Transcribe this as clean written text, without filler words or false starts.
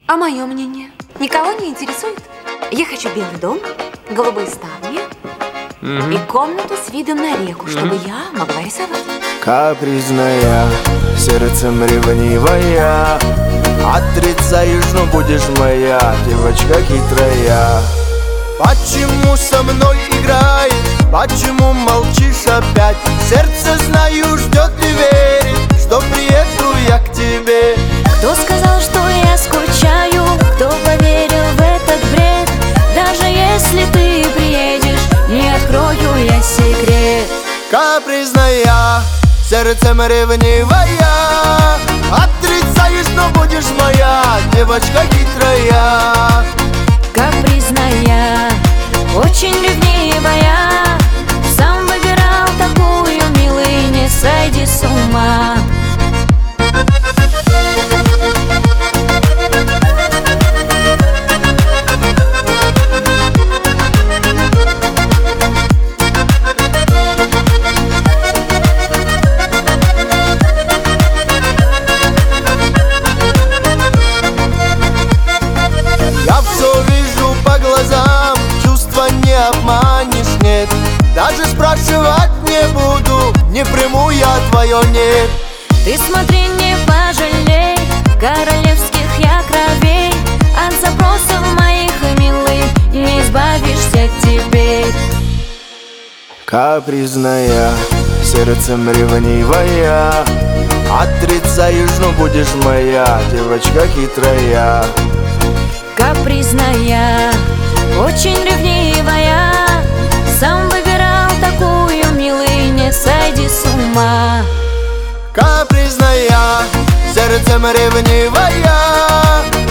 А мое мнение? Никого не интересует? Я хочу белый дом, голубые ставни и комнату с видом на реку, чтобы я могла рисовать. Капризная, сердцем ревнивая, отрицаешь, но будешь моя девочка хитрая. Почему со мной играешь? Почему молчишь опять? Сердце, знаю, ждет и верит, что приеду я к тебе. Кто сказал, что я скучаю? Кто поверил в этот бред? Даже если ты приедешь, не открою я секрет. Капризная, сердцем ревнивая, отрицаешь, но будешь моя девочка хитрая. Капризная, очень ревнивая, сам выбирал такую, милый, не сойди с ума. Я все вижу по глазам, чувства не обманешь, нет. Даже спрашивать не буду, не приму я твое нет. Ты смотри, не пожалей королевских я кровей. От запросов моих, милый, не избавишься теперь. Капризная, сердцем ревнивая, отрицаешь, но будешь моя девочка хитрая. Капризная, очень ревнивая, сам выбирал такую, милый, не сойди с ума. Капризная, сердцем ревнивая,